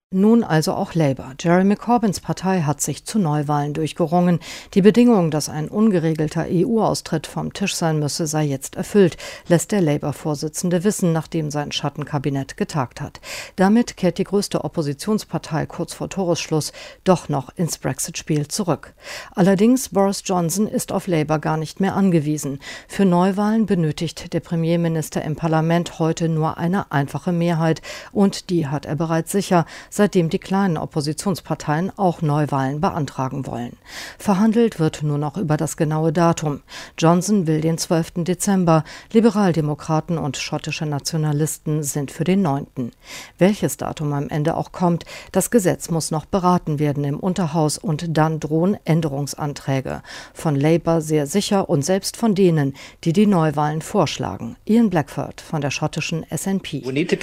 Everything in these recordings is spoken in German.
Nun also auch Labour. Jeremy Corbyns Partei hat sich zu Neuwahlen durchgerungen. Die Bedingung, dass ein ungeregelter EU-Austritt vom Tisch sein müsse, sei jetzt erfüllt, lässt der Labour-Vorsitzende wissen, nachdem sein Schattenkabinett getagt hat. Damit kehrt die größte Oppositionspartei kurz vor Toresschluss doch noch ins Brexit-Spiel zurück. Allerdings, Boris Johnson ist auf Labour gar nicht mehr angewiesen. Für Neuwahlen benötigt der Premierminister im Parlament heute nur eine einfache Mehrheit und die hat er bereits sicher, seitdem die kleinen Oppositionsparteien auch Neuwahlen beantragen wollen. Verhandelt wird nur noch über das genaue Datum. Johnson will den 12. Dezember, Liberaldemokraten und schottische Nationalisten sind für den 9. Welches Datum am Ende auch kommt, das Gesetz muss noch beraten werden im Unterhaus und dann drohen Änderungsanträge. Von Labour sehr sicher und selbst von denen, die die Neuwahlen vorschlagen. Ian Blackford von der schottischen SNP.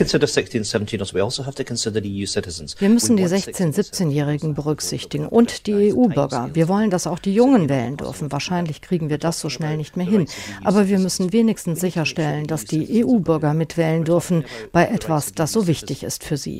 Wir müssen die 16-, 17-Jährigen berücksichtigen und die EU-Bürger. Wir wollen, dass auch die Jungen wählen dürfen. Wahrscheinlich kriegen wir das so schnell nicht mehr hin. Aber wir müssen wenigstens sicherstellen, dass die EU-Bürger mitwählen dürfen bei etwas, das so wichtig ist für sie.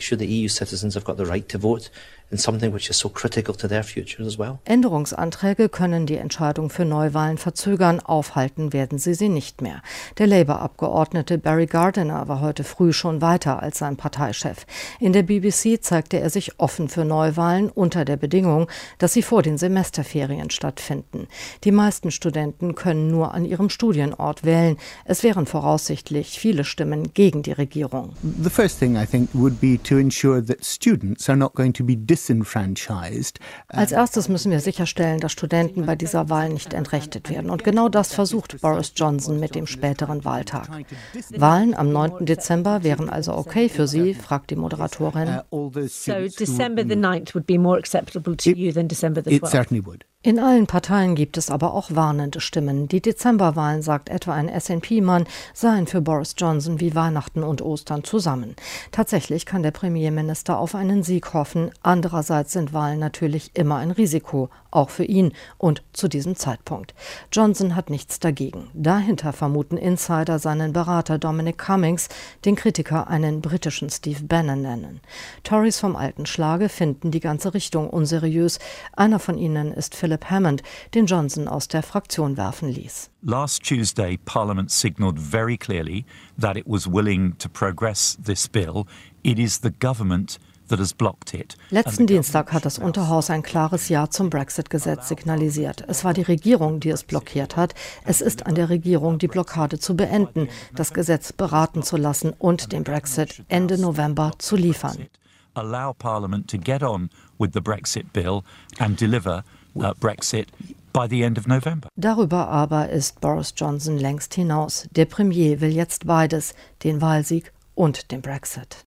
Änderungsanträge können die Entscheidung für Neuwahlen verzögern, aufhalten werden sie nicht mehr. Der Labour-Abgeordnete Barry Gardiner war heute früh schon weiter als sein Parteichef. In der BBC zeigte er sich offen für Neuwahlen unter der Bedingung, dass sie vor den Semesterferien stattfinden. Die meisten Studenten können nur an ihrem Studienort wählen. Es wären voraussichtlich viele Stimmen gegen die Regierung. The first thing I think would be to ensure that students are not going to be disenfranchised. Als erstes müssen wir sicherstellen, dass Studenten bei dieser Wahl nicht entrechtet werden. Und genau das versucht Boris Johnson mit dem späteren Wahltag. Wahlen am 9. Dezember wären also okay für Sie, fragt die Moderatorin. So December the 9th would be more acceptable to you than December the 12th? It certainly would. In allen Parteien gibt es aber auch warnende Stimmen. Die Dezemberwahlen, sagt etwa ein SNP-Mann, seien für Boris Johnson wie Weihnachten und Ostern zusammen. Tatsächlich kann der Premierminister auf einen Sieg hoffen. Andererseits sind Wahlen natürlich immer ein Risiko, auch für ihn und zu diesem Zeitpunkt. Johnson hat nichts dagegen. Dahinter vermuten Insider seinen Berater Dominic Cummings, den Kritiker einen britischen Steve Bannon nennen. Tories vom alten Schlage finden die ganze Richtung unseriös. Einer von ihnen ist Philip Hammond, den Johnson aus der Fraktion werfen ließ. Last Tuesday, Parliament signalled very clearly that it was willing to progress this bill. It is the government that has blocked it. Letzten Dienstag hat das Unterhaus ein klares Ja zum Brexit-Gesetz signalisiert. Es war die Regierung, die es blockiert hat. Es ist an der Regierung, die Blockade zu beenden, das Gesetz beraten zu lassen und den Brexit Ende November zu liefern. Allow Parliament to get on with the Brexit bill and deliver Brexit by the end of November. Darüber aber ist Boris Johnson längst hinaus. Der Premier will jetzt beides, den Wahlsieg und den Brexit.